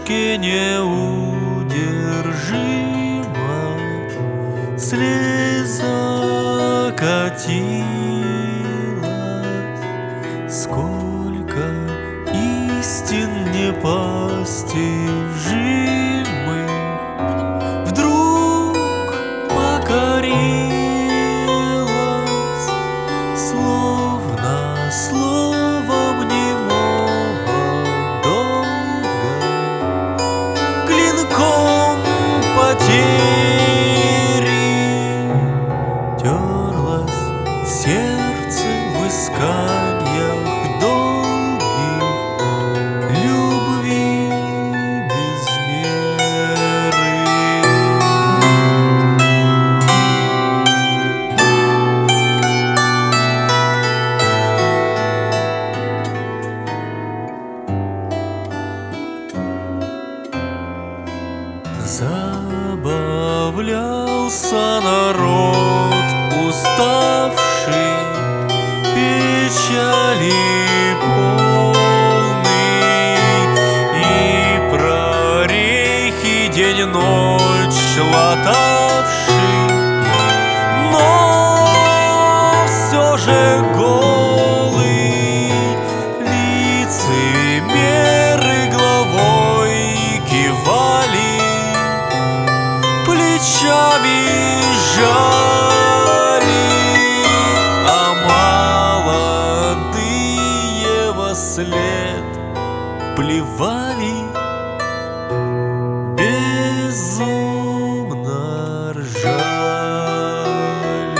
речке неудержимо слеза катилась. Сколько истин непостижимых вдруг покорилась, словно словом немого долга, клинком потери терлось сердце в исканиях долгих любви без меры. Забавлялся народ, уставший, печали полный, и прорехи день-ночь латавший, но все же голый, лицемеры головой кивали, плечами жали, а молодые во след плевали, безумно ржали.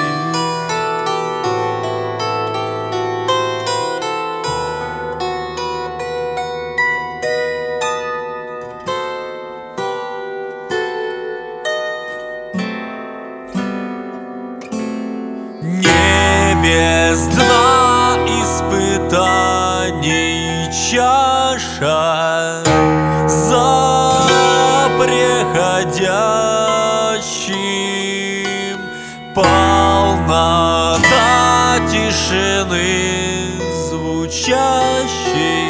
Не без дна испытаний чаша за преходящим, полнота тишины звучащей